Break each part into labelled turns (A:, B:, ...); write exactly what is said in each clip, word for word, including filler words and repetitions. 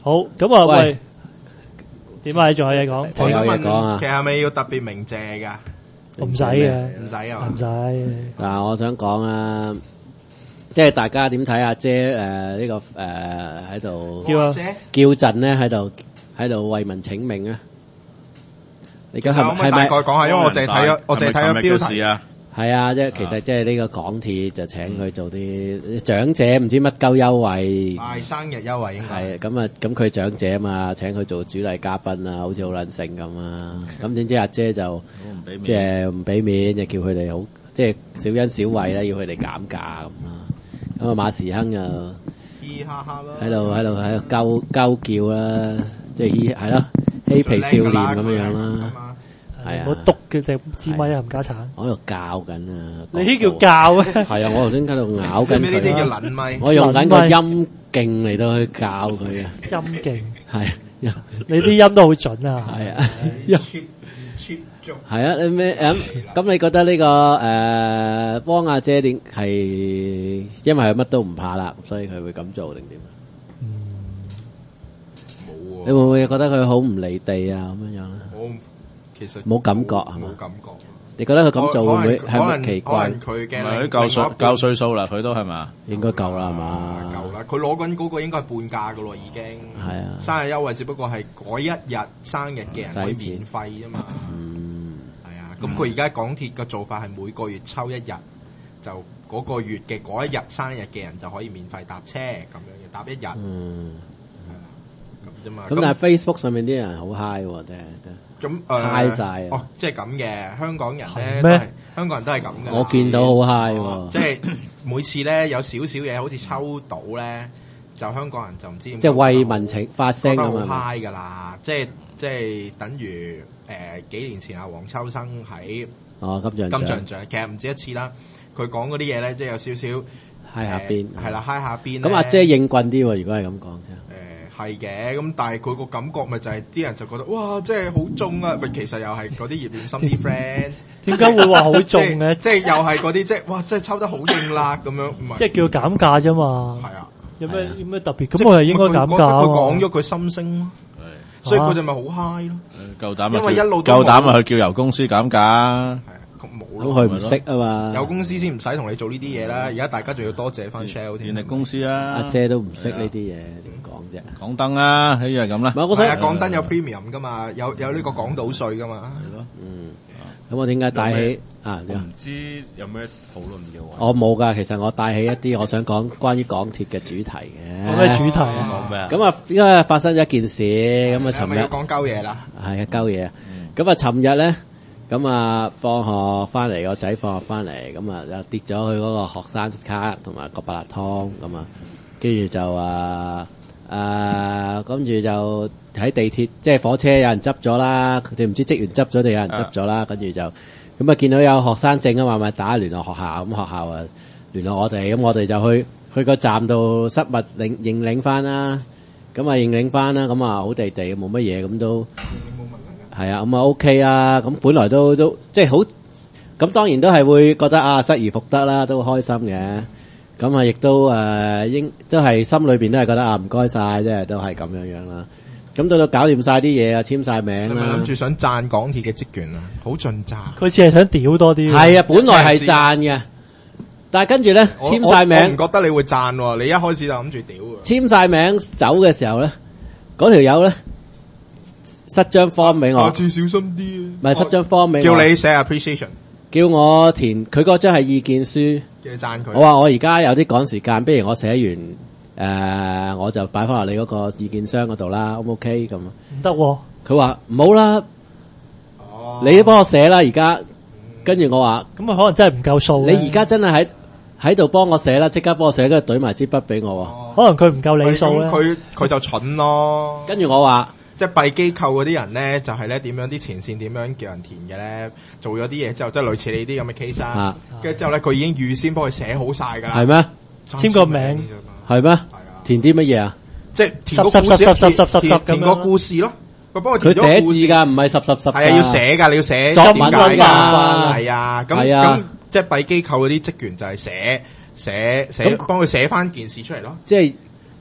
A: 好，咁啊喂，點啊？你仲有嘢講？
B: 我想
C: 有嘢講啊
B: 問，其實係咪要特別鳴謝㗎？
A: 唔使嘅，
B: 唔使啊嘛
A: 唔使。
C: 嗱，我想講啊，即係大家點睇阿姐誒呢個誒喺度
A: 叫啊
B: 姐，
C: 叫陣咧，喺度喺度為民請命啊！你而家
B: 其實可唔可以大
C: 係係咪
B: 概講下？因為我淨係睇咗，我淨係睇咗標題
D: 啊。
C: 係啊？即係其實即係呢個港鐵就請佢做啲長者唔知乜鳩優惠。
B: 賣生日優惠應該
C: 係咁啊，咁佢長者啊嘛，請佢做主禮嘉賓啊，好似好撚性咁啊。咁點知阿姐就即係唔俾面，就叫佢哋好即係小恩小惠啦，要佢哋減價咁啦。咁啊馬時亨啊
B: 嘻哈哈咯，
C: 喺度喺度喺度鳩鳩叫啦，即係嘻係咯嬉皮少年咁樣樣啦。係啊，
A: 我篤嘅隻支咪啊，冚家鏟。
C: 我喺度教緊啊！
A: 你呢叫教啊？
C: 係啊，我頭先喺度咬緊
B: 呢啲叫
C: 佢啊。
B: 撚咪。
C: 我用緊個陰勁嚟到去教佢啊。
A: 陰勁，
C: 係
A: 你啲音都好準啊。
C: 係啊。
B: 切切中。
C: 係啊，你咩咁咁？你覺得呢個誒幫阿姐點係因為佢乜都唔怕啦，所以佢會咁做定點？
B: 冇喎。
C: 你會唔會覺得佢好唔離地啊？咁樣樣咧？
B: 我其實
C: 冇感覺係嘛？
B: 冇感覺。
C: 你覺得佢咁做會唔會
B: 可
C: 係
B: 能
C: 咪奇怪？
B: 可能佢嘅
D: 佢夠歲夠歲數啦，佢都係嘛？
C: 應該夠啦，係嘛？
B: 夠啦，佢攞緊嗰個應該係半價噶咯，已經。
C: 係啊。
B: 生日優惠只不過係嗰一日生日嘅人可以免費啫嘛。
C: 嗯。
B: 係啊，咁佢而家港鐵嘅做法係每個月抽一日，就嗰個月嘅嗰一日生日嘅人就可以免費搭車咁樣嘅，搭一日。
C: 嗯。
B: 係啦，咁啫嘛。
C: 咁但係 Facebook 上面啲人好 high 喎，真係。
B: 咁誒
C: high 晒啊！
B: 哦，即係咁嘅，香港人咧
A: 係咩
B: 都係香港人都係咁嘅。
C: 我見到好 high 喎。
B: 即係每次咧有少少嘢好似抽到咧，就香港人就唔知點。
C: 即係為民請發聲
B: 覺得
C: 咁
B: 好
C: 啊！
B: high 㗎啦，即係即係等於誒幾年前阿黃秋生喺
C: 哦金像
B: 金像獎，其實唔止一次啦。佢講嗰啲嘢咧，即係有少少
C: high 下邊
B: 係啦，high 下邊。
C: 咁阿姐應棍啲喎，如果係咁講啫。
B: 誒係嘅，咁但係佢個感覺咪就係啲人就覺得哇，即係好中啊！咪其實又係嗰啲葉念琛啲 friend。
A: 點解會話好中嘅？
B: 即係又係嗰啲即係哇，即係抽得好硬啦咁樣，唔係
A: 即係叫減價啫嘛。
B: 係啊，
A: 有咩有咩特別？咁我係應該減價啊嘛。
B: 佢講咗佢心聲咯，所以佢哋咪好 high 咯。
D: 夠膽啊！
B: 因為一路都
D: 夠膽啊！去叫油公司減價。
B: 係啊，冇咯。
C: 咁佢唔識啊嘛。
B: 有公司先唔使同你做呢啲嘢啦，而家大家仲要多謝翻 Shell 添。
D: 電力公司啊，
C: 阿姐都唔識呢啲嘢，點講啫？
D: 港燈啊，一樣咁啦。
C: 唔係我想
B: 係啊，港燈有 premium 噶嘛，有有呢個港島稅噶嘛。
D: 係咯。
C: 嗯，咁我點解帶起啊？
E: 我唔知有咩討論嘅位。
C: 我冇㗎，其實我帶起一啲我想講關於港鐵嘅主題嘅。
A: 有咩主題啊？
E: 講咩啊？
C: 咁啊，因為發生咗一件事，咁啊，尋日
B: 係咪要講鳩嘢啦？
C: 係啊，鳩嘢。咁啊，尋日咧，咁啊，放學翻嚟個仔放學翻嚟，咁啊，又跌咗佢嗰個學生卡同埋個八達通，咁啊，跟住就啊啊，跟住就喺地鐵，即係火車有人執咗啦，佢哋唔知職員執咗定有人執咗啦，跟住就咁啊，見到有學生證啊嘛，咪打聯絡學校，咁學校啊聯絡我哋，咁我哋就去去個站度失物領認領翻啦，咁啊認領翻啦，咁啊好地地冇乜嘢，咁都係啊，咁啊 OK 啊，咁本來都都即係好，咁當然都係會覺得啊失而復得啦，都開心嘅，咁啊亦都誒應都係心裏邊都係覺得啊唔該晒，即係都係咁樣樣啦。咁到到搞掂晒啲嘢啊，簽晒名
B: 係咪
C: 啦。
B: 諗住想讚港鐵嘅職員啊？好盡責。
A: 佢只係想屌多啲。
C: 係啊，本來係讚嘅，但係跟住咧
B: 我
C: 簽晒名，
B: 我唔覺得你會讚喎，你一開始就諗住屌喎。
C: 簽晒名走嘅時候咧，嗰條友咧塞張 form 俾我，
B: 下次小心啲啊！
C: 咪塞張 form 俾我，
B: 叫你寫 appreciation，
C: 叫我填佢嗰張係意見書。
B: 叫你讚佢。
C: 我話我而家有啲趕時間，不如我寫完誒、呃，我就擺翻落你嗰個意見箱嗰度啦，O 唔 OK 咁？
A: 唔得喎。
C: 佢話唔好啦，
B: 哦
C: 你都幫我寫啦，而家。跟住我話，
A: 咁啊可能真係唔夠數咧。
C: 你而家真係喺喺度幫我寫啦，即刻幫我寫，跟住懟埋支筆俾我喎。
A: 可能佢唔夠理數咧。
B: 咁佢佢就蠢咯。
C: 跟住我話，
B: 即係閉機構嗰啲人咧，就係咧點樣啲前線點樣叫人填嘅咧？做咗啲嘢之後，即係類似你啲咁嘅 case 啦。跟住之後咧，佢已經預先幫佢寫好晒㗎啦。
C: 係咩？
A: 簽個名
C: 係咩？填啲乜嘢啊？
B: 即係填個故事，填填個故事咯。佢幫佢
C: 佢寫字㗎，唔係十十十。
B: 係啊，要寫㗎，你要寫
C: 作文㗎。
B: 係啊，咁咁即係閉機構嗰啲職員就係寫寫寫，幫佢寫翻件事出嚟咯。
C: 即係
B: 咁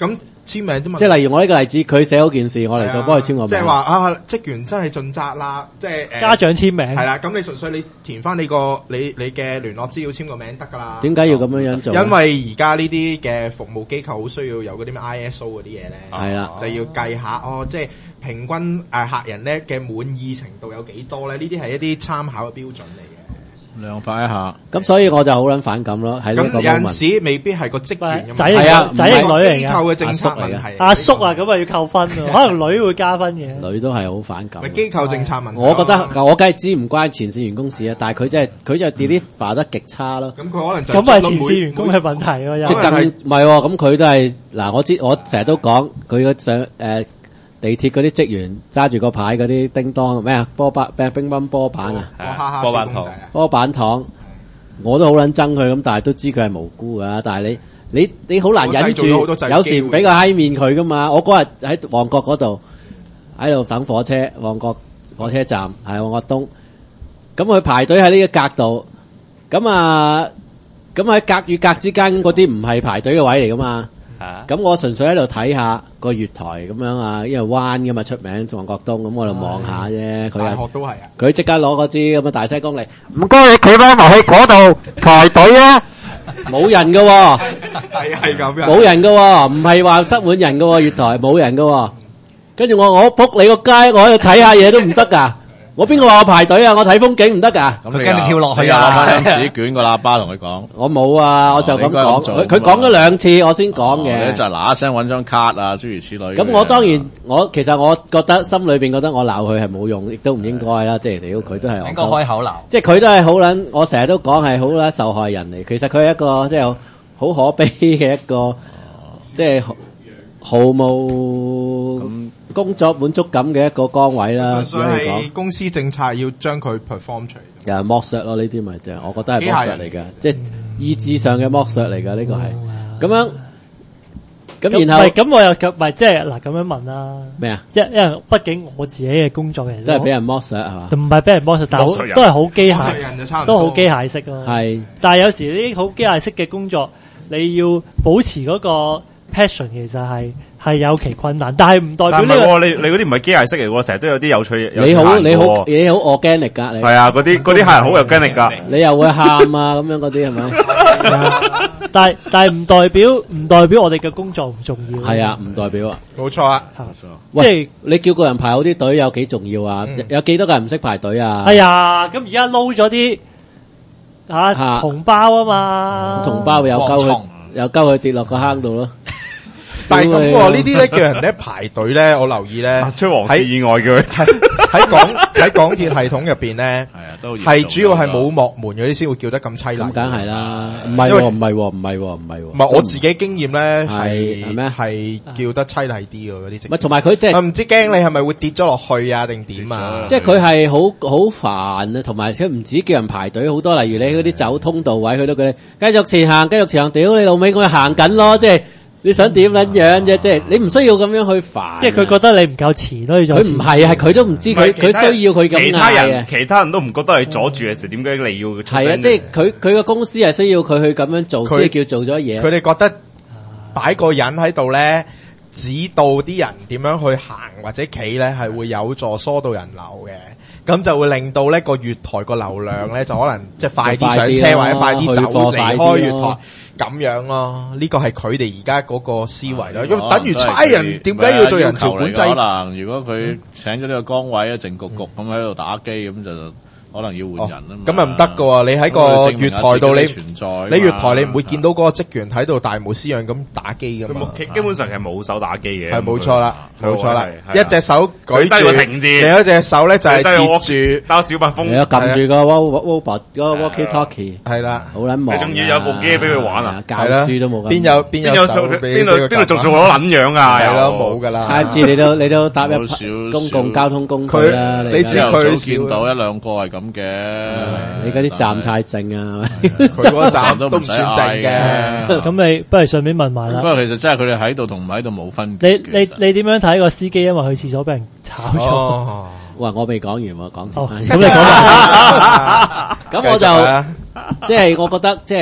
B: 簽名啫嘛。
C: 即係例如我呢個例子，佢寫好件事，我嚟到幫佢簽個名。
B: 即係話啊，職員真係盡責啦，即係誒
A: 家長簽名
B: 係啦。咁你純粹你填翻你個你你嘅聯絡資料簽個名得㗎啦。
C: 點解要咁樣樣做？
B: 因為而家呢啲嘅服務機構好需要有嗰啲咩 I S O 嗰啲嘢咧，
C: 係啦，
B: 就要計下哦，即係平均誒客人咧嘅滿意程度有幾多咧？呢啲係一啲參考嘅標準嚟嘅。
D: 量化一下，
C: 咁所以我就好撚反感咯。喺呢個
B: 咁有陣時未必係個職員嘅問題，
A: 仔係啊仔定女嚟嘅
B: 機構嘅政策問題。
A: 阿叔啊，咁啊要扣分喎，可能女會加分嘅。
C: 女都係好反感。
B: 咪機構政策問題。
C: 我覺得我梗係知唔關前線員工事啊，但係佢真係佢就 deliver 得極差咯。
B: 咁佢可能就
A: 咁係前線員工嘅問題喎，又
C: 即係更唔係喎，咁佢都係嗱，我知我成日都講佢個上誒。地鐵嗰啲職員揸住個牌嗰啲叮當咩啊波板咩乒乓波板啊，
E: 波板糖
C: 波板糖，我都好撚憎佢咁，但係都知佢係無辜噶。但係你你你好難忍住，有時唔俾個閪面佢噶嘛。我嗰日喺旺角嗰度喺度等火車，旺角火車站係旺角東，咁佢排隊喺呢個格度，咁啊咁喺格與格之間嗰啲唔係排隊嘅位嚟噶嘛。咁我純粹喺度睇下個月台咁樣啊，因為彎噶嘛出名旺角東，咁我就望下啫。佢
B: 大學都係啊，
C: 佢即刻攞嗰支咁嘅大西公嚟，唔該你企翻埋去嗰度排隊啊！冇人噶，
B: 係係咁樣，
C: 冇人噶，唔係話塞滿人噶，月台冇人噶。跟住我我仆你個街，我喺度睇下嘢都唔得噶。我邊個話我排隊啊？我睇風景唔得噶。
D: 咁跟住跳落去啊！攞翻張紙捲個喇叭同佢講。
C: 我冇啊，我就咁講。佢佢講咗兩次，我先講嘅。
D: 你就嗱一聲揾張卡啊，諸如此類。
C: 咁我當然，我其實我覺得心裏邊覺得我鬧佢係冇用，亦都唔應該啦。即係屌佢都係應該開口鬧。即係佢都係好撚，我成日都講係好撚受害人嚟。其實佢係一個即係好可悲嘅一個，即係毫無工作滿足感嘅一個崗位啦。
B: 純粹係公司政策要將佢 perform 出嚟，
C: 又係剝削咯。呢啲咪就係我覺得係剝削嚟㗎，即係意志上嘅剝削嚟㗎。呢個係咁樣。咁然後
A: 咁我又咁咪即係嗱咁樣問啦。
C: 咩啊？
A: 因因為畢竟我自己嘅工作其實
C: 都係俾人剝削係嘛？
A: 唔係俾人剝削，但係都係好機械，都好機械式咯。係，但係有時呢啲好機械式嘅工作，你要保持嗰個 passion 其實係係有其困難，但係唔代表呢個
E: 你你嗰啲唔係機械式嚟喎，成日都有啲有趣。
C: 你好你好你好 organic 㗎，你
E: 係啊，嗰啲嗰啲客人好有 organic 㗎，
C: 你又會喊啊咁樣嗰啲係咪？
A: 但係但係唔代表唔代表我哋嘅工作唔重要。
C: 係啊，唔代表啊，
B: 冇錯啊。
C: 即係你叫個人排好啲隊有幾重要啊？有幾多個人唔識排隊啊？
A: 哎呀，咁而家撈咗啲嚇同胞啊嘛，
C: 同胞有鳩佢有鳩佢跌落個坑度咯。
B: 但係咁喎，呢啲咧叫人咧排隊咧，我留意咧，
E: 出黃事意外嘅佢
B: 喺港喺港鐵系統入邊咧，
D: 係啊，都
B: 係主要係冇幕門嗰啲先會叫得咁凄厲。
C: 咁梗係啦，唔係喎，唔係喎，唔係喎，唔係喎。
B: 唔係我自己經驗咧，
C: 係係咩？
B: 係叫得凄厲啲嘅嗰啲。
C: 唔係同埋佢即係
B: 唔知驚你係咪會跌咗落去啊？定點啊？
C: 即係佢係好好煩啊，同埋佢唔止叫人排隊好多，例如你嗰啲走通道位，佢都叫你繼續前行，繼續前行。屌你老味，我行緊咯，即係。你想點撚樣啫？即係你唔需要咁樣去煩。
A: 即係佢覺得你唔夠遲咯，佢
C: 唔係係佢都唔知佢佢需要佢咁嗌嘅。
E: 其他人其他人都唔覺得係阻住嘅時，點解你要？
C: 係啊，即係佢佢個公司係需要佢去咁樣做，先叫做咗嘢。
B: 佢哋覺得擺個人喺度咧，指導啲人點樣去行或者企咧，係會有助疏導人流嘅。咁就會令到呢個月台個流量咧，就可能即係快啲上車或者快啲走離開月台咁樣咯。呢個係佢哋而家嗰個思維咯。因為等於差人點解要做人潮管制？
D: 可能如果佢請咗呢個崗位啊，靜局局咁喺度打機咁就。可能要換人啊嘛，
B: 咁啊唔得噶喎！你喺個月台度你
D: 存在，
B: 你月台你唔會見到嗰個職員喺度大模斯樣咁打機噶嘛？
E: 基本上係冇手打機嘅，
B: 係冇錯啦，冇錯啦，一隻手舉住，
E: 停字，
B: 另一隻手咧就係接住
E: 包小蜜蜂，
C: 係啊，撳住個 robot 嗰個 walkie talkie，
B: 係啦，
C: 好撚忙，
E: 你仲要有部機俾佢玩啊？
C: 教書都冇，
B: 邊有邊有手
E: 邊度邊度做做攞撚樣啊？
B: 係咯，冇噶啦。
C: 下次你都你都搭一公共交通工具啦，
B: 你知佢
D: 見到一兩個係咁嘅。
C: 你嗰啲站太靜啊，
B: 佢嗰個站都唔算靜嘅。
A: 咁你不如順便問埋啦。
D: 不過其實真係佢哋喺度同唔喺度冇分別。
A: 你你你點樣睇個司機因為去廁所俾人炒咗？
C: 哇！我未講完喎，講
A: 咁你講埋。
C: 咁我就即係我覺得即係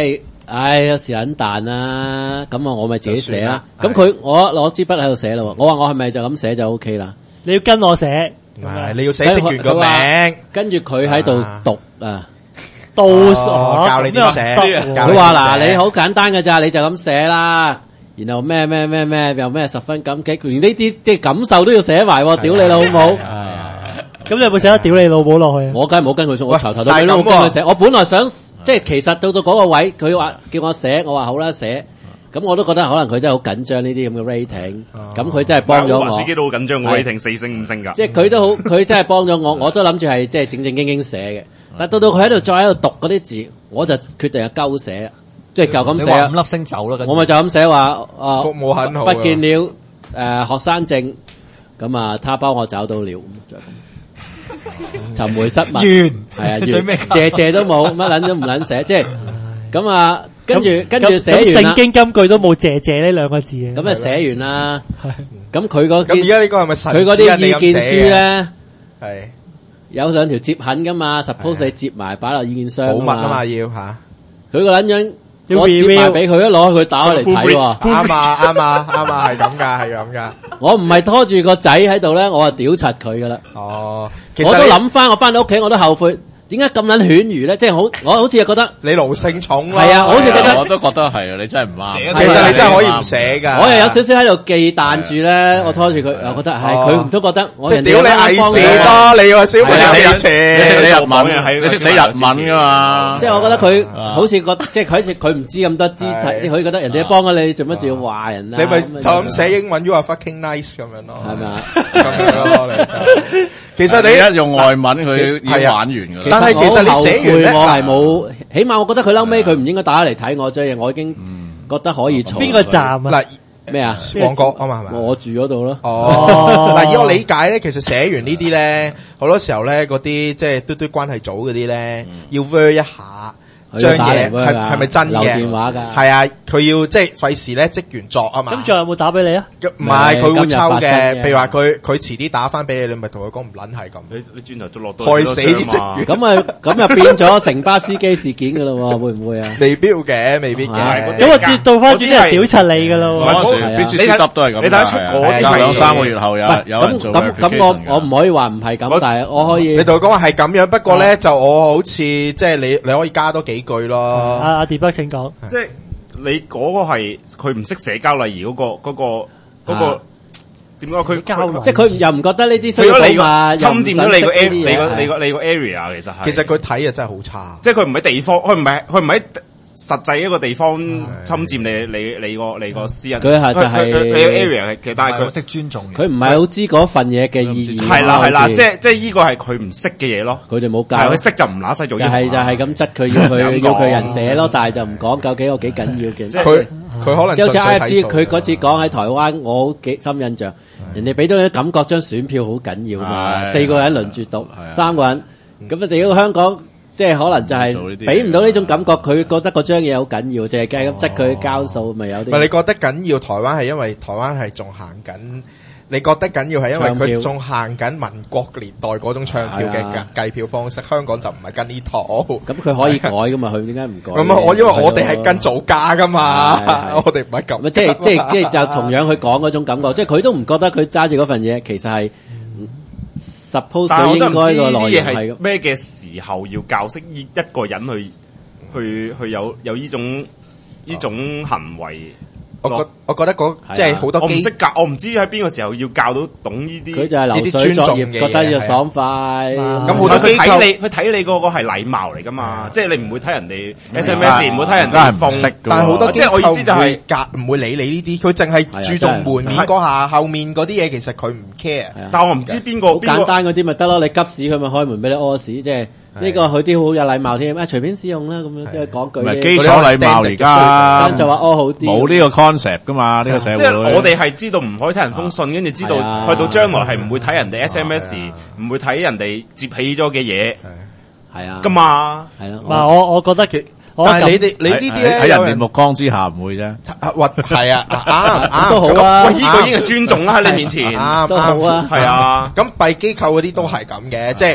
C: 唉，有時撚彈啦，咁啊我咪自己寫啦。咁佢我攞支筆喺度寫咯，我話我係咪就咁寫就 O K 啦？
A: 你要跟我寫，
B: 唔係你要寫職員個名，
C: 跟住佢喺度讀啊，
A: 到
B: 我教你點寫。
C: 佢話嗱，你好簡單㗎咋，你就咁寫啦。然後咩咩咩咩又咩十分感激，連呢啲即係感受都要寫埋，屌你老母！
A: 咁你有冇寫得屌你老母落去？
C: 我梗係冇跟佢數，我頭頭到尾都冇跟佢寫。我本來想即係其實到到嗰個位，佢話叫我寫，我話好啦寫。咁我都覺得可能佢真係好緊張呢啲咁嘅 rating，咁佢真係幫咗我。
E: 司機都好緊張，我 rating 四星五星㗎。
C: 即係佢都好，佢真係幫咗我，我都諗住係即係正正經經寫嘅。但到到佢喺度再喺度讀嗰啲字，我就決定係鳩寫。即係就咁寫
F: 五粒星走啦，
C: 我咪就咁寫話，啊，
B: 服務很好，
C: 不見了，誒、呃，學生證，咁啊，他幫我找到了，就咁，尋回失物，完，係啊，
F: 最尾
C: 謝謝都冇，乜撚都唔撚寫，即係咁啊，跟住跟住寫完
A: 聖經金句都冇謝謝呢兩個字嘅，
C: 咁啊寫完啦，咁佢嗰
B: 咁而家呢個係咪神？
C: 佢嗰啲意見書咧，
B: 係
C: 有兩條接痕噶嘛 ，suppose 你接埋擺落意見箱，
B: 保密啊嘛要吓，
C: 佢個撚樣。我接埋俾佢，一攞佢打開嚟睇喎。
B: 啱啊，啱啊，啱啊，係咁噶，係咁噶。
C: 我唔係拖住個仔喺度咧，我就屌柒佢噶啦。
B: 哦，
C: 我都諗翻，我翻到屋企我都後悔。點解咁撚犬儒咧？即係好，我好似係覺得
B: 你奴性重咯。
C: 係啊，我好似覺得，
D: 我都覺得係啊，你真係唔啱。
B: 其實你真係可以唔寫噶。
C: 我又有少少喺度忌憚住咧，我拖住佢，又覺得係佢都覺得我人哋
B: 屌你偽士多，你個小朋友你
D: 寫，你識寫日文，你識寫日文噶嘛？
C: 即係我覺得佢好似覺，即係佢好似佢唔知咁多啲，佢覺得人哋幫咗你，做乜仲要話人啊？
B: 你咪就咁寫英文 You are fucking nice 咁樣咯，
C: 係咪啊？
B: 咁樣咯，你其實你
D: 而家用外文佢已經玩完㗎啦。
B: 但係其實你寫完咧，
C: 我係冇，起碼我覺得佢嬲尾佢唔應該打嚟睇我啫，我已經覺得可以嘈。
A: 邊個站啊？
B: 嗱
C: 咩啊？
B: 旺角啊嘛係咪？
C: 我住嗰度咯。
B: 哦，嗱以我理解咧，其實寫完呢啲咧，好多時候咧嗰啲即係嘟嘟關係組嗰啲咧，要 ver 一下。張嘢係係咪真嘅？
C: 留電話㗎。
B: 係啊，佢要即係費事咧職員作啊嘛。
A: 咁仲有冇打俾你啊？
B: 唔係佢會抽嘅，譬如話佢佢遲啲打翻俾你，你咪同佢講唔撚係咁。
E: 你你轉頭都落到
B: 害死啲職員。
C: 咁啊咁啊變咗城巴司機事件㗎啦喎，會唔會啊？
B: 未必嘅，未必嘅。
A: 咁啊跌到翻轉係屌柒你㗎啦喎。
D: 必須 set up 都係咁。
E: 你睇得出嗰啲
D: 兩三個月後有有人做
C: 咁咁我我唔可以話唔係咁，但係我可以。
B: 你同佢講話係咁樣，不過咧就我好似即係你你可以加多幾句咯。
A: 阿阿迪北請講，
E: 即係你嗰個係佢唔識社交禮儀嗰個嗰個嗰個點解佢交
C: 即係佢又唔覺得呢啲需要保嘛，
E: 侵佔咗你個 area，你個你個你個 area 其實係。
B: 其實佢睇啊真係好差，
E: 即係佢唔喺地方，佢唔係佢唔喺實際一個地方侵佔你你你個你個私人。
C: 佢係就係
E: 你個 area 其實但係佢
F: 識尊重。
C: 佢唔係好知嗰份嘢嘅意義。
E: 係啦係啦，即係即係呢個係佢唔識嘅嘢咯。
C: 佢哋冇教。
E: 係佢識就唔揦西做。
C: 就係就係咁質佢要佢要佢人寫咯，但係就唔講究竟有幾緊要嘅。
B: 佢佢可能
C: 即係好似 I F G 佢嗰次講喺台灣，我好幾深印象。人哋俾到啲感覺，張選票好緊要嘛，四個人輪住讀，三個人咁啊！屌香港。即係可能就係俾唔到呢種感覺，佢覺得嗰張嘢好緊要，淨係計咁質佢交數，咪有啲。唔係
B: 你覺得緊要？台灣係因為台灣係仲行緊，你覺得緊要係因為佢仲行緊民國年代嗰種唱票嘅計計票方式，香港就唔係跟呢套。
C: 咁佢可以改噶嘛？佢點解唔改？
B: 咁啊，我因為我哋係跟造價噶嘛，我哋唔係咁。
C: 即係即係即係就同樣佢講嗰種感覺，即係佢都唔覺得佢揸住嗰份嘢，其實係。suppose 佢應該個內容係
E: 咩嘅時候要教識一個人去去去有有呢種呢種行為。
B: 我覺我覺得嗰即係好多
E: 我唔識教，我唔知喺邊個時候要教到懂呢啲。
C: 佢就係流水作業，覺得要爽快。
B: 咁好多
E: 佢睇你，佢睇你嗰個係禮貌嚟噶嘛？即係你唔會睇人哋 S M S，唔會睇人哋放。
B: 但係好多
E: 即係我意思就係
B: 隔唔會理你呢啲，佢淨係注重門面嗰下，後面嗰啲嘢其實佢唔 care。
E: 但係我唔知邊個
C: 好簡單嗰啲咪得咯，你急屎佢咪開門俾你屙屎，即係。呢個佢啲好有禮貌添，啊隨便使用啦，咁樣即係講句。
D: 唔係基礎禮貌而家，
C: 就話哦好啲。
D: 冇呢個 concept 噶嘛，呢個社會。
E: 即係我哋係知道唔可以睇人封信，跟住知道去到將來係唔會睇人哋 S M S，唔會睇人哋接起咗嘅嘢。
C: 係啊。
E: 噶嘛。
C: 係咯。
A: 唔係我我覺得其，
B: 但係你哋你呢啲咧
D: 喺人哋目光之下唔會啫。
B: 或係啊，啱啱
C: 都好啊。
E: 喂，呢個已經係尊重啦喺你面前。
B: 啱
C: 都好啊。
E: 係啊。
B: 咁閉機構嗰啲都係咁嘅，即係。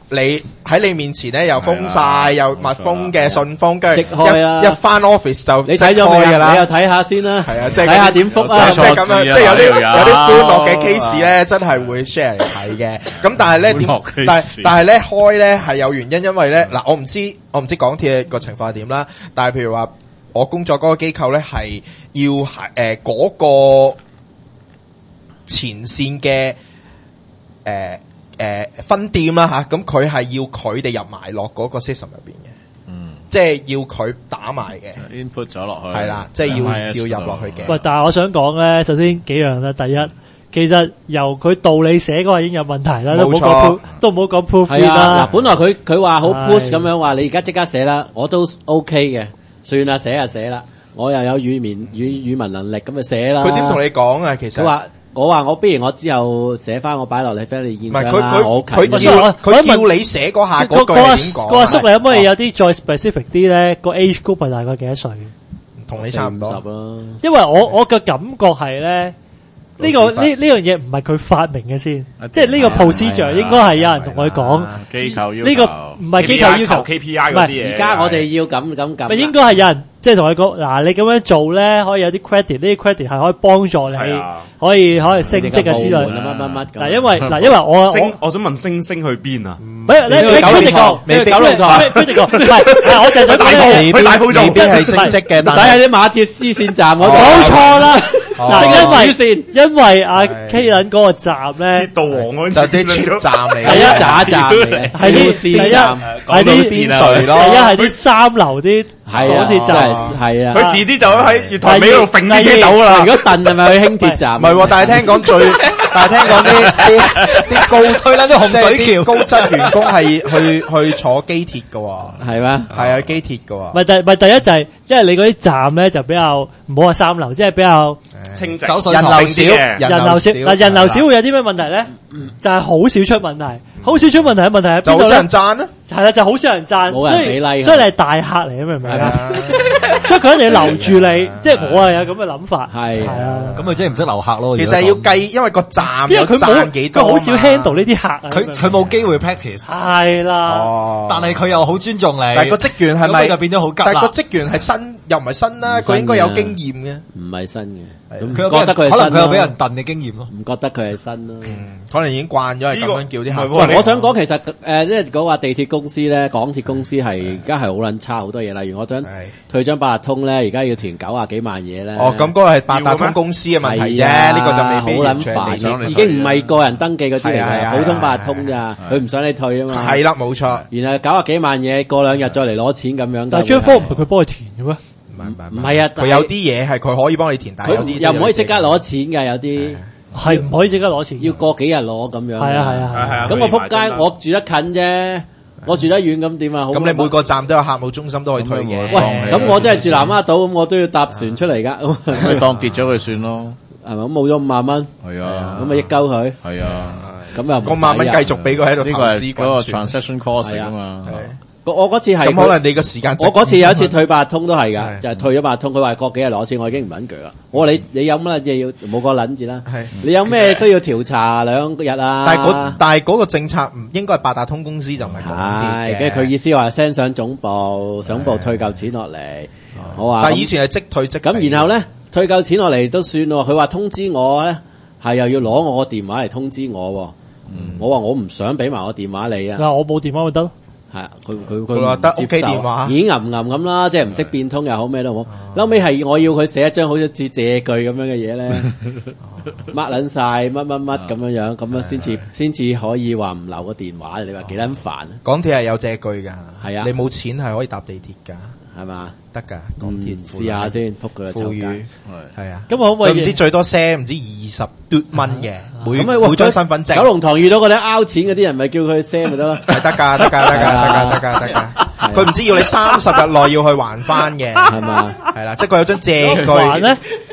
B: 你喺你面前咧又封晒又密封嘅信封，跟住
C: 一
B: 一翻 office 就
C: 你睇咗未啊？你又睇下先啦，
B: 係啊，即係
C: 睇下點覆啊，
B: 即係咁樣，即係有啲有啲歡樂嘅 case 咧，真係會 share 嚟睇嘅。咁但係咧點？但係但係咧開咧係有原因，因為咧嗱，我唔知我唔知港鐵個情況係點啦。但係譬如話我工作嗰個機構咧係要係誒嗰個前線嘅誒。誒、呃，分店啦吓，咁佢係要佢哋入埋落嗰個 system 入邊嘅，嗯，即係要佢打埋嘅
D: input 咗落去，
B: 係啦，即係要要入落去嘅。
A: 喂，但係我想講咧，首先幾樣啦，第一，其實由佢道理寫嗰個已經有問題啦，都唔好講 proof，都唔好講 proof 啦。
C: 嗱，本來佢佢話好 push 咁樣話，你而家即刻寫啦，我都 OK 嘅，算啦，寫就寫啦，我又有語言語語文能力，咁就寫啦。
B: 佢點同你講啊？其實佢
C: 話。我話我不如我之後寫翻我擺落嚟俾你見。
B: 唔係佢佢佢叫佢叫你寫嗰下嗰句點講？
A: 個阿叔你可唔可以有啲再 specific 啲咧？個 age group 係大概幾多歲？
B: 同你差唔多。
A: 因為我我嘅感覺係咧，呢個呢呢樣嘢唔係佢發明嘅先，即係呢個 procedure 應該係有人同佢講。
D: 機構要
A: 呢個唔係機構要求
E: K P I 嗰啲嘢。
C: 而家我哋要咁咁咁。
A: 咪應該係有人。即係同佢講，嗱，你咁樣做咧，可以有啲 credit，呢啲 credit 係可以幫助你，可以可以升職啊之類。
C: 乜乜乜
A: 嗱，因為嗱，因為我
E: 升，我想問星星去邊啊？
A: 唔係你你九龍塘，你九龍塘，九龍塘，唔係，我就想講，
B: 佢大埔未必係升職嘅，但
C: 係啲馬鐵支線站嗰度。
A: 冇錯啦。嗱，因為因為阿 K 輪嗰個站咧，
E: 鐵道王嗰
B: 就啲鐵站嚟，
C: 係一扎站嚟嘅，
A: 係啲線站，係啲邊隧咯，係一係啲三樓啲港鐵站。
C: 係啊，
E: 佢遲啲就喺月台尾嗰度揈啲車走噶啦。
C: 如果燉係咪去輕鐵站？
B: 唔係，但係聽講最，但係聽講啲啲啲高推啦，啲洪水橋高質員工係去去坐機鐵噶，
C: 係咩？
B: 係啊，機鐵噶。
A: 唔係第唔係第一就係，因為你嗰啲站咧就比較唔好話三樓，即係比較
E: 清靜，
B: 人流少，
A: 人流少。嗱，人流少會有啲咩問題咧？就係好少出問題，好少出問題嘅問題喺邊度咧？
B: 就好少人讚啦，
A: 係啦，就好少人讚，
C: 冇人俾 like，
A: 所以你係大客嚟，明唔明啊？所以佢一定要留住你，即係我係有咁嘅諗法。
C: 係係啊，
F: 咁佢真係唔識留客咯。
B: 其實要計，因為個站有賺幾多，
A: 佢好少 handle 呢啲客。
F: 佢佢冇機會 practice。
A: 係啦，
F: 但係佢又好尊重你。
B: 但係個職員係咪
F: 就變咗好急？
B: 但係個職員係新又唔係新啦，佢應該有經驗嘅。
C: 唔係新嘅。
F: 佢有覺得佢可能佢有俾人燉嘅經驗咯，
C: 唔覺得佢係新咯，
B: 可能已經慣咗係咁樣叫啲客。
C: 我想講其實誒，即係講話地鐵公司咧，港鐵公司係而家係好撚差好多嘢，例如我想退張八達通咧，而家要填九啊幾萬嘢咧。
B: 哦，咁嗰個係八達通公司嘅問題啫，呢個就未必完全
C: 好撚煩，已經唔係個人登記嗰啲嚟嘅，普通八達通咋，佢唔想你退啊嘛。
B: 係啦，冇錯。
C: 然後九啊幾萬嘢，過兩日再嚟攞錢咁樣。
A: 但係張 form 唔係佢幫佢填嘅咩？
B: 唔
C: 係啊，
B: 佢有啲嘢係佢可以幫你填，但係有啲
C: 又唔可以即刻攞錢㗎，有啲
A: 係唔可以即刻攞錢，
C: 要過幾日攞咁樣。係
A: 啊係啊係啊。
C: 咁我仆街，我住得近啫，我住得遠咁點啊？
B: 咁你每個站都有客務中心都可以退嘅。
C: 喂，咁我真係住南丫島，咁我都要搭船出嚟㗎。
D: 咁你當跌咗佢算咯，
C: 係咪？咁冇咗五萬蚊。
D: 係啊。
C: 咁咪益鳩佢。
D: 係啊。
C: 咁又
B: 五萬蚊繼續俾佢喺度投資。
D: 呢個係嗰個 transaction cost 啊嘛。
C: 我嗰次係
B: 咁可能你個時間，
C: 我嗰次有一次退八達通都係噶，就係退咗八達通。佢話過幾日攞錢，我已經唔撚腳啦。我話你你有乜嘢要冇個撚字啦？你有咩需要調查兩日啊？
B: 但係嗰但係嗰個政策唔應該係八達通公司就唔係港鐵嘅。
C: 跟住佢意思話 send 上總部，總部退夠錢落嚟。我話
B: 但係以前係即退即
C: 咁，然後咧退夠錢落嚟都算咯。佢話通知我咧係又要攞我個電話嚟通知我。我話我唔想俾埋我電話你啊。
A: 嗱，我冇電話咪得咯。
C: 係啊，佢佢佢
B: 話得屋企電話，
C: 已經吟吟咁啦，即係唔識變通又好咩都好。後尾係我要佢寫一張好似借據咁樣嘅嘢咧，乜捻晒乜乜乜咁樣樣，咁樣先至先至可以話唔留個電話。你話幾捻煩啊？
B: 港鐵係有借據噶，
C: 係啊，
B: 你冇錢係可以搭地鐵噶，
C: 係嘛？
B: 得噶，港鐵
C: 試下先，撲佢個臭街，
B: 係啊。
A: 咁可唔可以？
B: 唔知最多 share 唔知二十嘟蚊嘅，每每張身份證。
C: 九龍塘遇到嗰啲拗錢嗰啲人，咪叫佢 share 咪得咯？
B: 係得噶，得噶，得噶，得噶，得噶，得噶。佢唔知要你三十日內要去還翻嘅，
C: 係嘛？
B: 係啦，即係佢有張借據。
A: 還咧？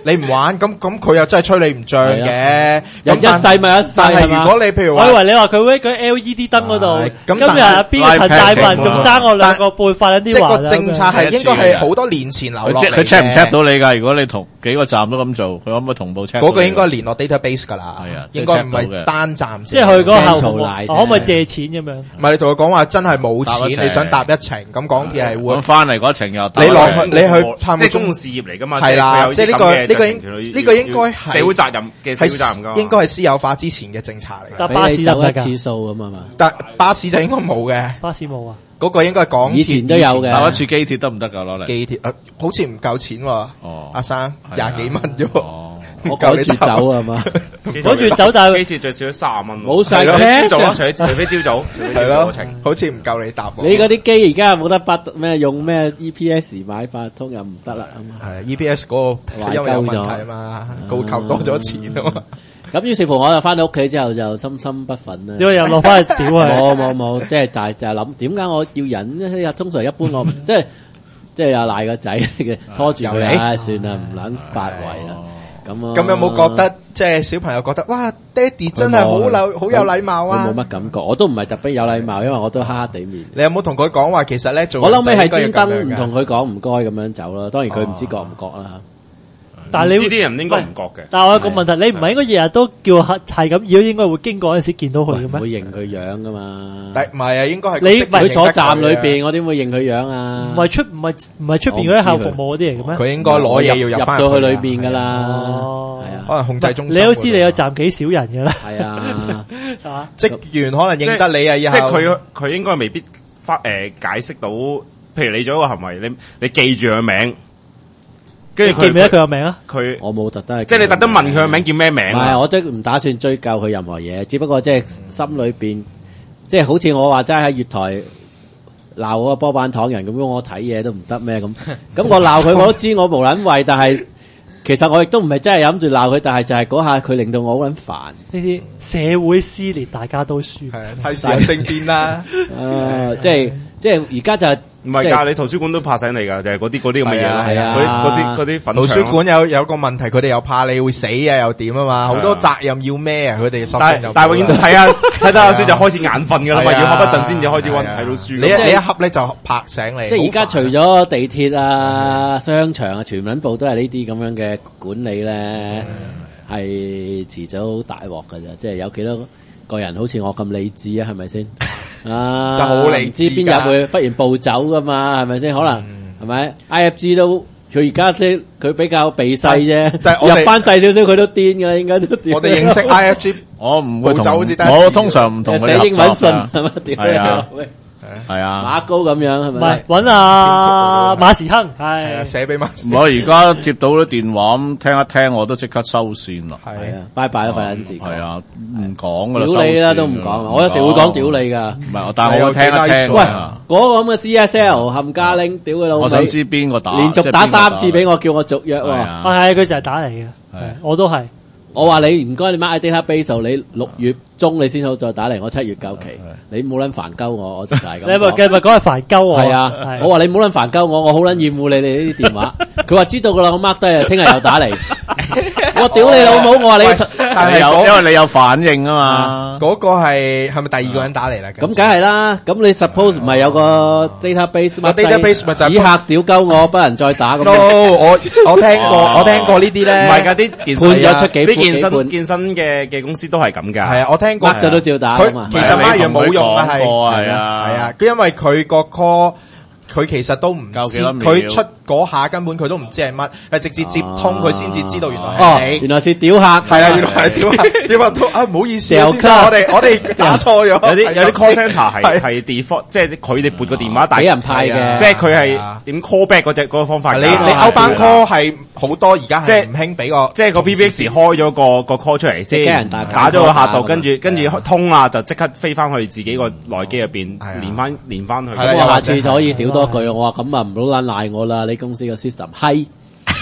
B: 你唔玩，咁咁佢又真係吹你唔漲嘅。
C: 人一世咪一世。
B: 但係如果你譬如話，
A: 我以為你話佢會喺嗰 L E D 燈嗰度，
B: 咁
A: 今日邊個陳大文仲爭我兩個半快啲話。
B: 即係個政策係應該係好多年前留落嚟嘅。
D: 佢 check 唔 check 到你㗎？如果你同幾個站都咁做，佢可唔可以同步 check？
B: 嗰個應該連落 database 㗎啦。
D: 係啊，
B: 應該唔係單站。
A: 即係佢嗰個後服務，可唔可以借錢咁樣？
B: 唔係你同佢講話真係冇錢，你想搭一程，咁港鐵係會。
D: 咁翻嚟嗰程又
B: 你落去，你去
E: 參即係公共事業嚟㗎嘛？
B: 係啦，即係呢個呢個應呢個應該係
E: 社會責任嘅社會責任㗎。
B: 應該係私有化之前嘅政策嚟。
A: 搭巴士
C: 走一次數咁啊嘛。
B: 但巴士就應該冇嘅。
A: 巴士冇啊。
B: 嗰個應該係港鐵
C: 以前都有嘅。
D: 搭一次機鐵得唔得㗎？攞嚟
B: 機鐵啊，好似唔夠錢喎。
D: 哦，
B: 阿生廿幾蚊啫喎。
C: 我趕住走啊嘛，
A: 趕住走但係
E: 機鐵最少都卅蚊。
C: 冇晒
E: 嘅，朝早除除非朝早，
B: 係咯，好似唔夠你搭。
C: 你嗰啲機而家冇得拔咩？用咩 E P S 買八通又唔得啦。
B: 係 E P S 嗰個因為有問題啊嘛，告求多咗錢啊嘛。
C: 咁於是乎我就翻到屋企之後就心心不忿啦。
A: 因為又落翻去屌啊！
C: 冇冇冇，即係就係就係諗點解我要忍咧？通常一般我即係即係有賴個仔嘅拖住佢，唉算啦，唔撚發圍啦。咁啊，
B: 咁有冇覺得即係小朋友覺得哇，爹哋真係好禮好有禮貌啊？
C: 冇乜感覺，我都唔係特別有禮貌，因為我都黑黑地面。
B: 你有冇同佢講話？其實咧做
C: 我諗尾係專登唔同佢講唔該咁樣走咯。當然佢唔知覺唔覺啦。
A: 但係你
E: 呢啲人應該唔覺嘅。
A: 但係我有個問題，你唔係應該日日都叫係係咁，如果應該會經過嗰陣時見到佢嘅咩？
C: 會認佢樣噶嘛？
B: 但唔係啊，應該係
A: 你
C: 佢坐站裏邊，我點會認佢樣啊？
A: 唔係出唔係唔係出邊嗰啲客服務嗰啲嚟嘅咩？
B: 佢應該攞嘢要
C: 入到去裏邊噶啦。係啊，
B: 可能控制中心。
A: 你都知你有站幾少人嘅啦。
C: 係啊，
B: 職員可能認得你啊，
E: 即係佢佢應該未必發誒解釋到，譬如你做一個行為，你你記住佢名。跟住
A: 記唔記得佢個名啊？
E: 佢
C: 我冇特登，
E: 即係你特登問佢個名叫咩名？
C: 唔係，我都唔打算追究佢任何嘢，只不過即係心裏邊，即係好似我話齋喺月台鬧我個波板糖人咁樣，我睇嘢都唔得咩咁？咁我鬧佢，我都知我無撚謂，但係其實我亦都唔係真係諗住鬧佢，但係就係嗰下佢令到我好撚煩。
A: 呢啲社會撕裂，大家都輸，
B: 係係時政變啦。
C: 誒，即係即係而家就係。
E: 唔係㗎，你圖書館都怕醒你㗎，就係嗰啲嗰啲咁嘅嘢啦。
C: 係啊，
E: 嗰啲嗰啲粉
B: 圖書館有有個問題，佢哋又怕你會死啊，又點啊嘛，好多責任要孭啊，佢哋索性又。
E: 但係永遠都睇下睇得下書就開始眼瞓㗎啦嘛，要瞌一陣先至開始温睇到書。
B: 你一你一瞌咧就拍醒你。
C: 即係而家除咗地鐵啊、商場啊，全撚部都係呢啲咁樣嘅管理咧，係遲早大鑊㗎咋，即係有幾多個人好似我咁理智啊？係咪先？啊，
B: 就好理智，
C: 知邊日會忽然暴走噶嘛？係咪先？可能係咪 I F G 都佢而家即佢比較避世啫，入翻細少少佢都癲噶啦，應該都。
B: 我哋認識 I F G，
D: 我唔會同，
B: 好似
D: 我通常唔同佢合作。
C: 寫英文信係咪？
D: 係啊。係啊，
C: 馬高咁樣係咪？
A: 唔係揾阿馬時亨，係
B: 寫俾馬。
D: 我而家接到啲電話咁聽一聽，我都即刻收線啦。
C: 係啊，拜拜啦，費事。
D: 係啊，唔講噶啦。
C: 屌你啦，都唔講。我有時會講屌你噶。
D: 唔係，但係我聽一聽。
C: 喂，嗰個咁嘅 C S L 冚家拎，屌佢老味。
D: 我想知邊個打？
C: 連續打三次俾我，叫我續約喎。
A: 係佢成日打嚟嘅，我都係。
C: 我話你唔該，你 mark database，你六月中你先好再打嚟，我七月夠期，你冇撚煩鳩我，我就係咁。
A: 你咪佢咪講係煩鳩我。
C: 係啊，我話你冇撚煩鳩我，我好撚厭惡你哋呢啲電話。佢話知道噶啦，我 mark 低啊，聽日又打嚟。我屌你老母！我話你，
D: 但係有，因為你有反應啊嘛。
B: 嗰個係係咪第二個人打嚟啦？
C: 咁梗係啦。咁你 suppose 唔係有個 database 嘛
B: ？database 咪就
C: 以客屌鳩我，不能再打咁。
B: no，我我聽過，我聽過呢啲咧。
E: 唔係㗎，啲
C: 判咗出幾
E: 啲健身健身嘅嘅公司都係咁㗎。
B: 係啊，我聽過。
C: 呃咗都照打。
B: 佢其實乜嘢冇用啊，係
D: 係啊，
B: 係啊，佢因為佢個 call。佢其實都唔知，佢出嗰下根本佢都唔知係乜，係直接接通佢先至知道原來係你。
C: 原來是屌客，
B: 係啊，原來係屌客，屌客都啊唔好意思啊，先生，我哋我哋打錯咗。有
E: 啲有啲 call centre 係係 default，即係佢哋撥個電話打
C: 俾人派嘅，
E: 即係佢係點 call back 嗰隻嗰個方法。
B: 你你 outbound call 係好多而家係唔興俾個，
E: 即係個 P B X 開咗個個 call 出嚟先，打咗個客度，跟住跟住通啦，就即刻飛翻去自己個內機入邊連翻連翻去。
C: 咁我下次就可以屌多句，我話咁啊唔好撚賴我啦，你公司個 system 閪，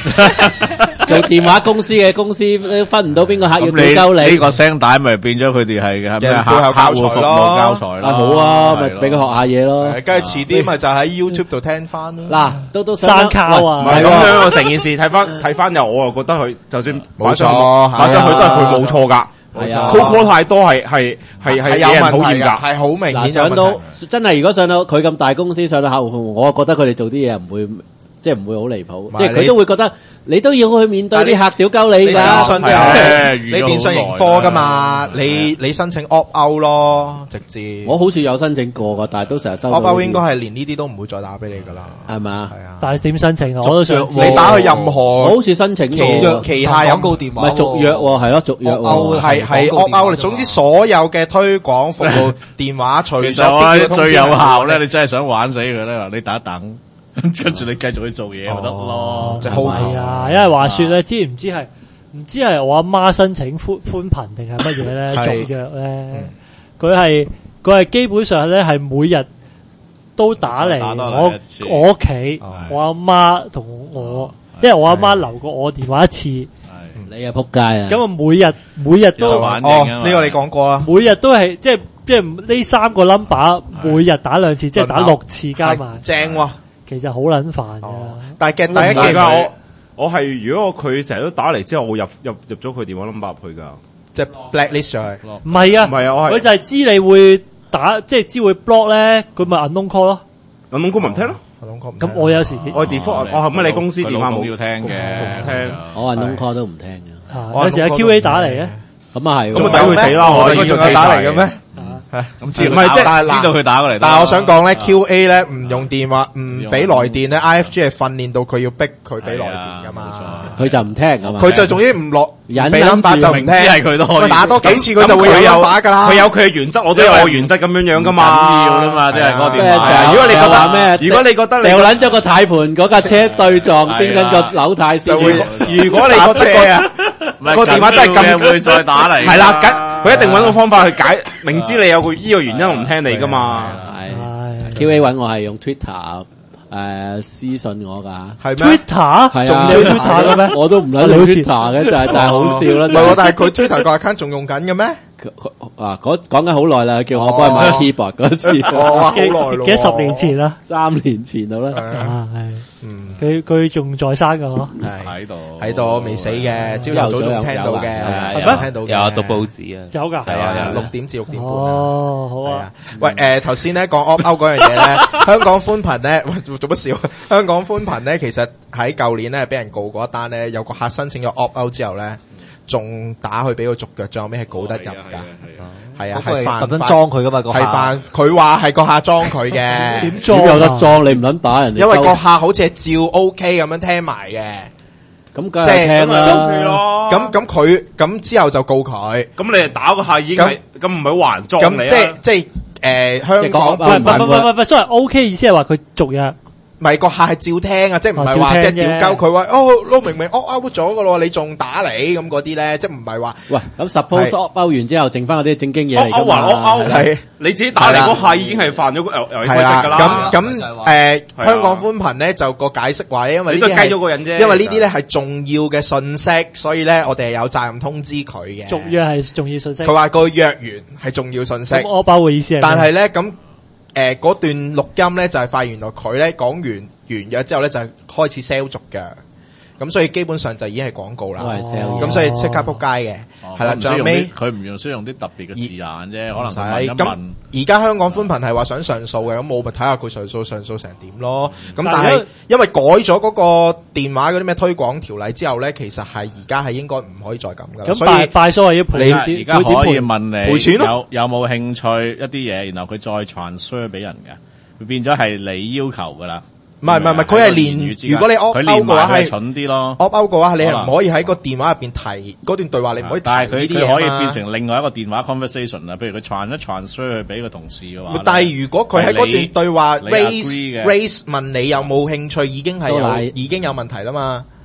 C: 做電話公司嘅公司都分唔到邊個客要屌鳩你。
D: 呢個聲帶咪變咗佢哋係嘅咩客客戶服務教材咯。
C: 好啊，咪俾佢學下嘢咯。
B: 跟住遲啲咪就喺 YouTube 度聽翻咯。
C: 嗱，都都
A: 山靠啊，
E: 唔係咁樣成件事睇翻睇翻又我又覺得佢就算
B: 冇錯，
E: 馬上佢都係佢冇錯㗎。
C: 係啊
E: call call 太多係係係係
B: 有
E: 人討
B: 問題㗎，
E: 厭㗎。
B: 係好明顯有問題。
C: 上到真係如果上到佢咁大公司上到客戶服務，我覺得佢哋做啲嘢唔會。即係唔會好離譜，即係佢都會覺得你都要去面對啲客屌鳩你㗎。
B: 電信嘅，你電信盈科㗎嘛？你你申請 opt out 咯，直接。
C: 我好似有申請過㗎，但係都成日收。
B: opt out 應該係連呢啲都唔會再打俾你㗎啦，
C: 係咪？係
B: 啊。
A: 但係點申請啊？我都想。
B: 你打去任何，
C: 我好似申請
B: 續約旗下廣告電話，
C: 唔係續約喎，係咯續約喎，
B: 係係 opt out。總之所有嘅推廣服務電話，除咗
D: 最有效咧，你真係想玩死佢咧，你等一等。跟住你繼續去做嘢咪得咯，
B: 即係好
A: 係啊！因為話說咧，知唔知係唔知係我阿媽申請寬寬頻定係乜嘢咧續約咧？佢係佢係基本上咧係每日都打嚟我我屋企，我阿媽同我，因為我阿媽留過我電話一次，
C: 你啊仆街啊！
A: 咁啊每日每日都
B: 哦，呢個你講過啦，
A: 每日都係即係即係呢三個 number 每日打兩次，即係打六次加埋，
B: 正喎。
A: 其實好撚煩㗎，
B: 但係嘅第一件
E: 我我係如果佢成日都打嚟之後，我入入入咗佢電話 number 入去㗎，
B: 即係 blacklist 上去。
A: 唔係啊，
E: 唔係啊，我係
A: 佢就係知你會打，即係知會 block 咧，佢咪 unknown call 咯。
E: unknown call 咪唔聽咯。
A: 咁我有時
E: 我 default 我係乜你公司電話冇
D: 要聽嘅，
E: 聽
C: 我 unknown call 都唔聽嘅。
A: 有時有 Q A 打嚟嘅，
C: 咁啊係，
E: 咁啊抵佢死啦！我
B: 佢仲有打嚟嘅咩？
D: 咁知唔係即係知道佢打過嚟，
B: 但係我想講咧 ，Q A 咧唔用電話，唔俾來電咧 ，I F G 係訓練到佢要逼佢俾來電噶嘛，
C: 佢就唔聽㗎嘛，
B: 佢就總之唔落，俾 number 就唔聽，
D: 係佢都可以
B: 打多幾次佢就會有 number 噶啦，
E: 佢有佢嘅原則，我都有我原則咁樣樣噶嘛，
D: 緊要啦嘛，即係嗰個電話。
E: 如果你覺得咩？如果你覺得你
C: 掉撚咗個軚盤嗰架車對撞邊緊個扭軚先，
E: 如果你覺得啊。個電話真係咁
D: 會再打嚟，
E: 係啦，緊佢一定揾個方法去解，明知你有個依個原因，我唔聽你噶嘛。
C: 係 Q A 揾我係用 Twitter 誒私信我㗎，
B: 係咩
A: ？Twitter
C: 係
A: 仲有 Twitter 嘅咩？
C: 我都唔撚用 Twitter 嘅，就係就係好笑啦。
B: 唔係喎，但係佢 Twitter 個 account 仲用緊嘅咩？
C: 啊，講講緊好耐啦，叫我幫佢買 keyboard 嗰次，
B: 哇，好耐咯，
A: 幾十年前啦，
C: 三年前到啦，
A: 啊係，
B: 嗯，
A: 佢佢仲在生㗎嗬，
D: 喺度
B: 喺度未死嘅，朝頭早仲聽到嘅，係咩？聽到嘅，
G: 有讀報紙啊，
A: 有㗎，
B: 係啊，六點至六點半
A: 哦，好啊，
B: 喂，誒頭先咧講 opt out 嗰樣嘢咧，香港寬頻咧，喂做做乜笑？香港寬頻咧，其實喺舊年咧俾人告過一單咧，有個客申請咗 opt out 之後咧。仲打去俾佢續腳，最後尾係告得入㗎，係啊，係
F: 特登裝佢㗎嘛，個客
B: 係犯，佢話係個客裝佢嘅，
A: 點裝
C: 有得裝？你唔撚打人哋，
B: 因為個客好似係照 OK 咁樣聽埋嘅，
C: 咁梗係聽啦。
B: 咁咁佢咁之後就告佢，
E: 咁你係打個客已經係，咁唔係還裝你啊？
B: 咁即係即係誒香港寬頻，
A: 唔唔唔唔，所謂 OK 意思係話佢續約。
B: 咪個客係照聽啊，即係唔係話即係屌鳩佢話哦，都明明 opt out 咗噶咯，你仲打你咁嗰啲咧，即係唔係話
C: 喂咁 suppose opt out完之後，剩翻嗰啲正經嘢嚟㗎嘛？
E: opt out 係你自己打嚟嗰客已經係犯咗遊遊戲規則㗎啦。
B: 咁咁誒，香港寬頻咧就個解釋話咧，因為呢啲係
E: 咗個人啫，
B: 因為呢啲咧係重要嘅信息，所以咧我哋係有責任通知佢嘅。
A: 續約係重要信息。
B: 佢話個約員係重要信息。
A: 咁我包嘅意思係，
B: 但係咧咁。誒，嗰、呃、段錄音咧就係、是、發現原來佢咧講完完咗之後咧就係開始 sell 續嘅，咁所以基本上就已經係廣告啦。咁、哦、所以即刻撲街嘅，係啦、哦。最後尾
D: 佢唔用需要用啲特別嘅字眼啫，可能
B: 問一問。咁而家香港寬頻係話想上訴嘅，咁我咪睇下佢上訴上訴成點咯。咁、嗯、但係因為改咗嗰個電話嗰啲咩推廣條例之後咧，其實係而家係應該唔可以再咁噶。咁
A: 所以拜所謂要賠
D: 你而家可以問你
B: 賠錢
D: 有有冇興趣一啲嘢，然後佢再 transfer 俾人嘅，佢變咗係你要求噶啦。
B: 唔係唔係唔係，佢係連如果你 opt out 嘅話係
D: 蠢啲咯
B: ，opt out 嘅話你係唔可以喺個電話入邊提嗰段對話，你唔可以提呢啲嘢嘛。但係佢佢
D: 可以變成另外一個電話 conversation 啊，譬如佢傳一 transfer 去俾個同事嘅話。
B: 但係如果佢喺嗰段對話 raise raise 問你有冇興趣，已經係有已經有問題啦嘛。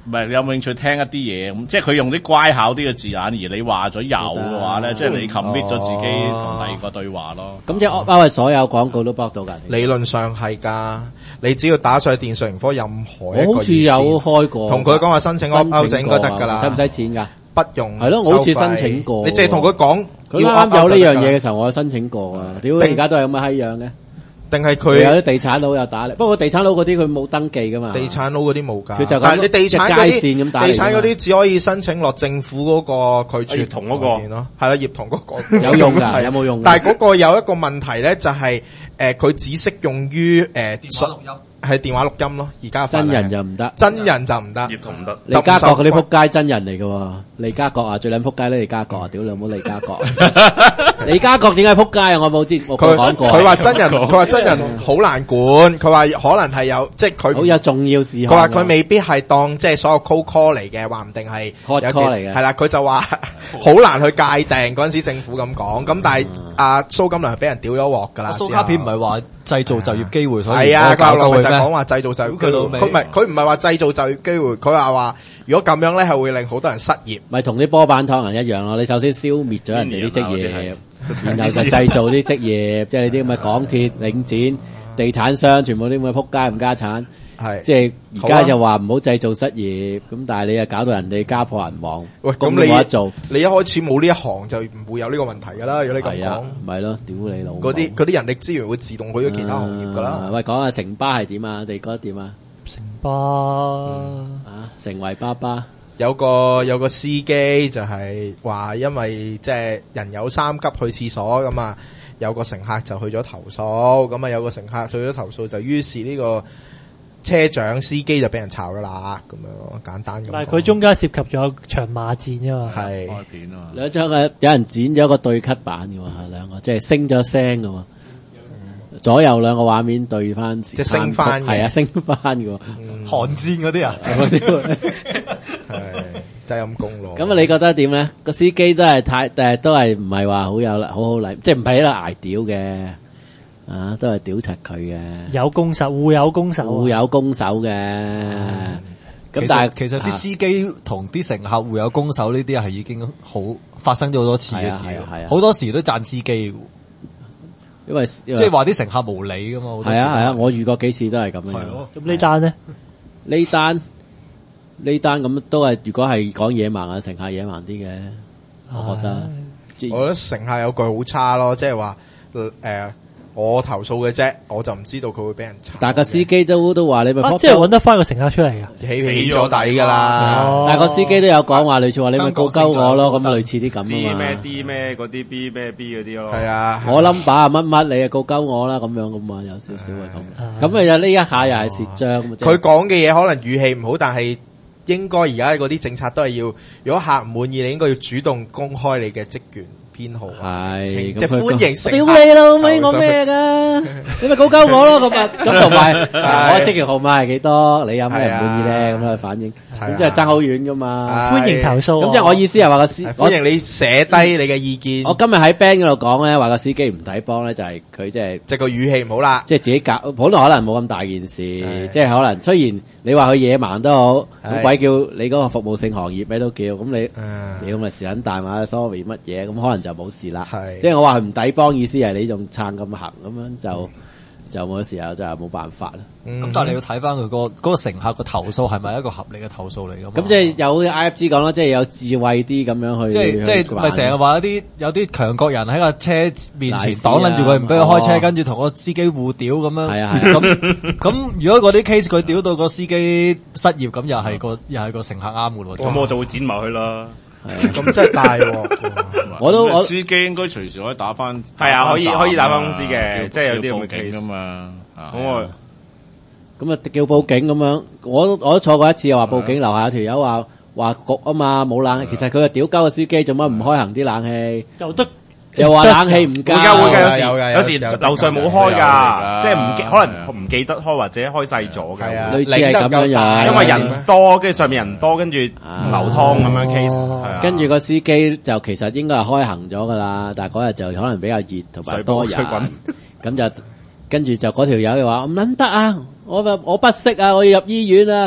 D: 唔係有冇興趣聽一啲嘢咁，即係佢用啲乖巧啲嘅字眼，而你話咗有嘅話咧，即係你 commit 咗自己同第二個對話咯。
C: 咁即係包括所有廣告都 block 到㗎。
B: 理論上係㗎，你只要打上去電訊盈科任何一個熱線，
C: 好似有開過，
B: 同佢講話申請 opt out 就應該得㗎啦。
C: 使唔使錢㗎？
B: 不用。
C: 係咯，我好似申請過。
B: 你淨係同佢講，
C: 佢啱啱有呢樣嘢嘅時候，我有申請過啊。屌，而家都係咁嘅閪樣嘅。
B: 定係佢
C: 有啲地產佬有打嚟，不過地產佬嗰啲佢冇登記噶嘛。
B: 地產佬嗰啲冇㗎，
C: 佢就
B: 但係你地產嗰啲，
C: 地
B: 產嗰啲只可以申請落政府嗰個拒絕
E: 同嗰個
B: 咯，係啦，葉童嗰個
C: 有用㗎，有冇用？
B: 但係嗰個有一個問題咧，就係誒佢只適用於誒
F: 電話錄音。
B: 係電話錄音咯，而家
C: 真人就唔得，
B: 真人就唔得，
E: 葉童唔得。
C: 李家國嗰啲仆街真人嚟嘅喎，李家國啊最撚仆街咧，李家國啊，屌你冇李家國，李家國點解仆街啊？我冇知，我冇講過。
B: 佢話真人，佢話真人好難管，佢話可能係有，即係佢
C: 好有重要事項。
B: 佢話佢未必係當即係所有 cold call 嚟嘅，話唔定係
C: hot call 嚟嘅。
B: 係啦，佢就話好難去界定嗰陣時政府咁講，咁但係阿蘇金良係俾人屌咗鑊㗎啦。
F: 蘇卡片唔係話製造就業機會，所以
B: 係啊，教落就講話製造就業機會，佢唔係佢唔係話製造就業機會，佢話話如果咁樣咧係會令好多人失業，
C: 咪同啲波板糖人一樣咯。你首先消滅咗人哋啲職業，然後就製造啲職業，即係你啲咁嘅港鐵、領展、地產商，全部啲咁嘅撲街唔家產。係，即係而家就話唔好製造失業，咁但係你又搞到人哋家破人亡，
B: 喂，咁你冇得做，你一開始冇呢一行就唔會有呢個問題噶啦。如果你咁講，
C: 咪咯，屌你老！
B: 嗰啲嗰啲人力資源會自動去咗其他行業噶啦。
C: 喂，講下城巴係點啊？你覺得點啊？
A: 城巴
C: 啊，成為巴巴
B: 有個有個司機就係話，因為即係人有三急去廁所咁啊，有個乘客就去咗投訴，咁啊有個乘客去咗投訴，就於是呢個車長司機就俾人炒噶啦，咁樣簡單咁。
A: 但係佢中間涉及咗場罵戰啫嘛，
B: 係
D: 開片啊嘛，
C: 兩張嘅有人剪咗個對 cut 版嘅喎，係兩個即係升咗聲嘅喎，左右兩個畫面對翻，
B: 即係升翻嘅，
C: 係啊，升翻嘅喎，
F: 寒戰嗰啲啊，
B: 係真係陰公咯。
C: 咁啊，你覺得點咧？個司機都係太誒，都係唔係話好有好好禮，即係唔係喺度捱屌嘅。啊，都係屌柒佢嘅，
A: 有攻守，互有攻守，
C: 互有攻守嘅。咁但係
F: 其實啲司機同啲乘客互有攻守呢啲係已經好發生咗好多次嘅事，好多時都讚司機，
C: 因為
F: 即係話啲乘客無理噶嘛。
C: 係啊係啊，我遇過幾次都係咁樣。
A: 咁呢單咧？
C: 呢單呢單咁都係，如果係講野蠻啊，乘客野蠻啲嘅，我覺得。
B: 我覺得乘客有句好差咯，即係話誒。我投訴嘅啫，我就唔知道佢會俾人查。
C: 但係個司機都都話你咪、
A: 啊，即係揾得翻個乘客出嚟㗎，
B: 起起咗底㗎啦。
C: 哦、但係個司機都有講話，類似話你咪告鳩我咯，咁類似啲咁啊嘛。
E: G 咩 D 咩嗰啲 B 咩 B 嗰啲咯。
B: 係啊，
C: 我 number 啊乜乜，你啊告鳩我啦，咁樣咁啊，有少少係咁。咁啊，有呢一下又係蝕章。
B: 佢講嘅嘢可能語氣唔好，但係應該而家嗰啲政策都係要，如果客唔滿意，你應該要主動公開你嘅職權編號，
C: 係
B: 即係歡迎乘客。
C: 屌你老味，我咩噶？你咪告鳩我咯咁啊！咁同埋我職員號碼係幾多？你有咩唔滿意咧？咁去反映，咁即係爭好遠噶嘛？
A: 歡迎投訴。
C: 咁即係我意思係話個司，
B: 歡迎你寫低你嘅意見。
C: 我今日喺 band 嗰度講咧，話個司機唔抵幫咧，就係佢即係
B: 即係個語氣唔好啦，
C: 即係自己搞，可能可能冇咁大件事，即係可能雖然你話佢野蠻都好，好鬼叫你嗰個服務性行業咩都叫，咁你你咁咪時撚大嘛 sorry 乜嘢，咁可能就冇事啦。即係我話佢唔抵幫，意思係你仲撐咁行咁樣就。就冇時候就係冇辦法啦。
F: 咁、嗯、但係你要睇翻佢個嗰個乘客個投訴係咪一個合理嘅投訴嚟㗎嘛？
C: 咁即係有 I F G 講啦，即係有智慧啲咁樣去。即係即係
F: 咪成日話一啲有啲強國人喺個車面前擋撚住佢，唔俾佢開車，哦、跟住同個司機互屌咁樣。係啊係。咁咁如果嗰啲 case 佢屌到個司機失業，咁又係個又係個乘客啱嘅喎。
E: 咁我就會剪埋佢啦。
B: 咁真係大喎！
D: 我都我司機應該隨時可以打翻，
E: 係啊，可以可以打翻公司嘅，即係有啲咁嘅 case
D: 㗎嘛。
C: 咁我咁啊叫報警咁樣，我我都坐過一次，又話報警，樓下有條友話話焗啊嘛，冇冷氣，其實佢係屌鳩個司機，做乜唔開行啲冷氣？
A: 就得。
C: 又話冷氣唔夠，
E: 會㗎會㗎，有時有時樓上冇開㗎，即係唔記可能唔記得開或者開細咗嘅，
C: 類似係咁樣樣。
E: 因為人多，跟住上面人多，跟住流湯咁樣 case。
C: 跟住個司機就其實應該係開行咗㗎啦，但係嗰日就可能比較熱同埋多人，咁就跟住就嗰條友又話唔撚得啊！我我不適啊！我要入醫院啊！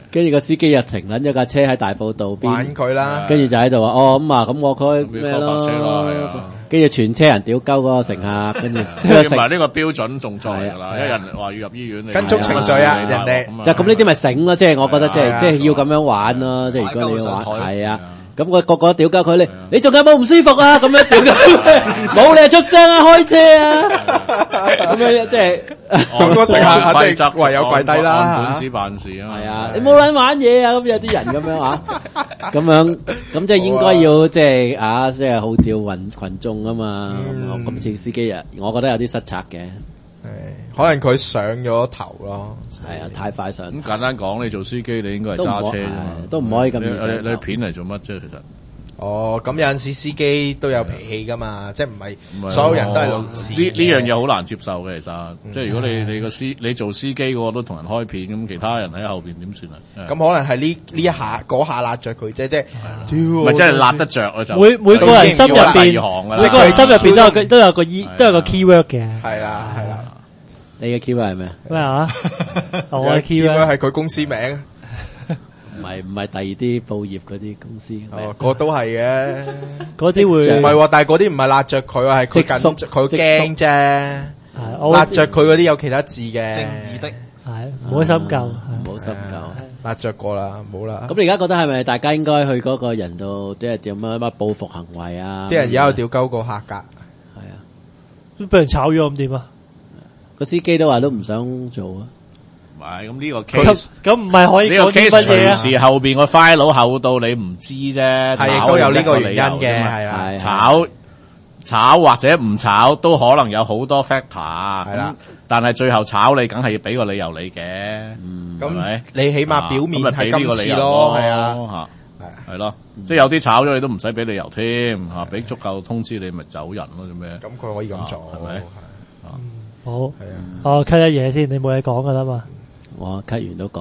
C: 跟住個司機又停撚咗架車喺大埔道邊，
B: 玩佢啦。
C: 跟住就喺度話：哦咁啊，咁我開咩咯？跟住全車人屌鳩嗰個乘客，跟住
D: 同埋呢個標準仲在㗎啦，一人話要入醫院，
B: 跟足程序啊，人哋
C: 就咁呢啲咪醒咯，即係我覺得即係即係要咁樣玩咯，即係如果你要玩係啊。咁個個個屌鳩佢，你你仲有冇唔舒服啊？咁樣屌鳩，冇你就出聲啊，開車啊！咁樣即係
B: 咁個乘客肯定唯有跪低啦，
D: 按本子辦事啊！
C: 係啊，你冇撚玩嘢啊！咁有啲人咁樣啊，咁樣咁即係應該要即係啊，即係號召群群眾啊嘛。咁今次司機啊，我覺得有啲失策嘅。
B: 可能佢上咗頭咯，
C: 係啊，太快上。
D: 咁簡單講，你做司機你應該係揸車啫嘛，
C: 都唔可以咁。
D: 你你片嚟做乜啫？其實
B: 哦，咁有陣時司機都有脾氣噶嘛，即係唔係所有人都係老司。
D: 呢呢樣嘢好難接受嘅，其實即係如果你你個司你做司機個都同人開片，咁其他人喺後邊點算啊？
B: 咁可能係呢呢一下嗰下辣着佢啫，即係
D: 咪真係辣得着啊！就
A: 每每個人心入邊，每個人心入邊都有個都有個 E 都有個 keyword 嘅。
B: 係啦係啦。
C: 你嘅 keyword 係咩？
A: 咩啊？我嘅 keyword
B: 係佢公司名，
C: 唔係唔係第二啲報業嗰啲公司。
B: 哦，嗰都係嘅，
A: 嗰啲會
B: 唔係，但係嗰啲唔係辣着佢，係佢緊佢驚啫。辣着佢嗰啲有其他字嘅，
F: 正義的
A: 係唔好深究，
C: 唔好深究。
B: 辣着過啦，冇啦。
C: 咁你而家覺得係咪大家應該去嗰個人度，即係點乜乜報復行為啊？
B: 啲人而家有屌鳩個客格，
C: 係啊，
A: 都俾人炒咗咁點啊？
C: 個司機都話都唔想做啊，
D: 唔係咁呢個 case，
A: 咁唔係可以
D: 呢個 case 隨時後邊個 file 厚到你唔知啫，
B: 係都有呢個原因嘅，係啦，
D: 炒炒或者唔炒都可能有好多 factor，
B: 係啦，
D: 但係最後炒你梗係要俾個理由你嘅，
B: 咁咪你起碼表面係今次咯，係啊，
D: 係咯，即係有啲炒咗你都唔使俾理由添，吓俾足夠通知你咪走人咯，做咩？
B: 咁佢可以咁做，係咪？
A: 好，係啊，哦，cut 一嘢先，你冇嘢講噶啦嘛，
C: 我 cut 完都講。